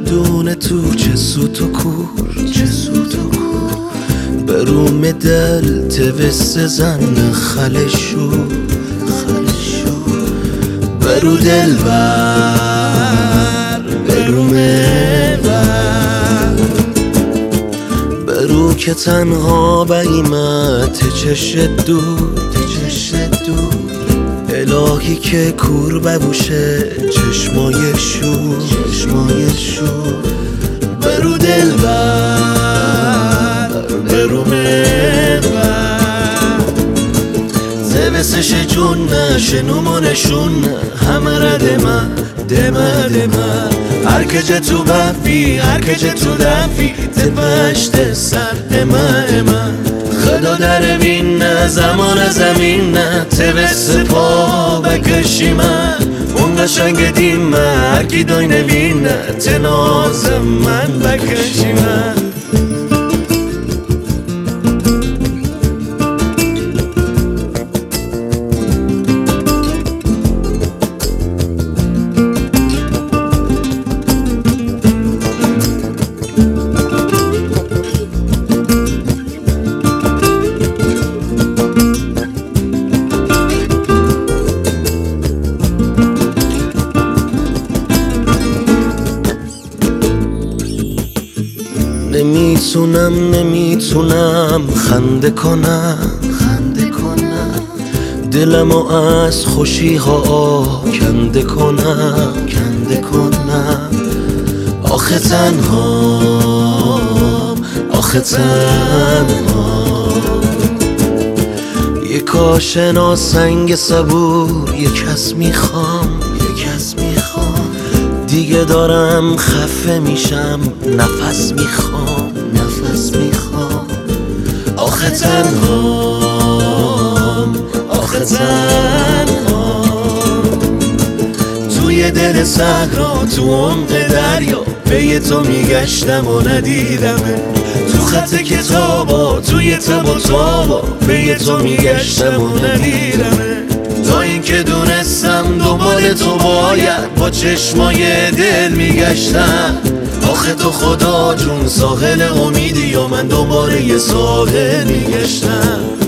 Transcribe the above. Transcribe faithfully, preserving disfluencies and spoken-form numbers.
بدون تو چه سوت و کور، چه سوت و کور. بروم دل توس زن خلشو، خلشو. برو دل بر بروم بر، برو که تنها بیمت چشت دور، چشت دور. الهی که کور ببوشه چشمای شور، چشمای شور. برو دل بر برو محور، زبسش جون شنوم و نشون همه را دمه دمه دمه. هر کجا تو بفی هر کجا تو دفی تپشت سر امه امه. خدا در بین زمان زمین توس پا بکشی من اون قشنگ دیم هرکی دای نوین تناز من بکشی من. نمیتونم نمیتونم خنده کنم، خنده کنم. دلمو از خوشی ها کنده کنم، کنده کنم. آخه تنها آخه تنها یه کاشنا سنگ صبور یه کس میخوام، یه کس میخوام. دیگه دارم خفه میشم نفس میخوام، نفس میخوام. آخه تنها آخه تنها توی دل صحرا تو عمق دریا به تو میگشتم و ندیدمه. تو خط کتابا توی تب و تابا به تو میگشتم و ندیدمه. تا اینکه دونستم دنبال تو باید با چشمای دل میگشتم. آخه تو خدا جون ساحل امیدی و من دوباره یه ساحل میگشتم.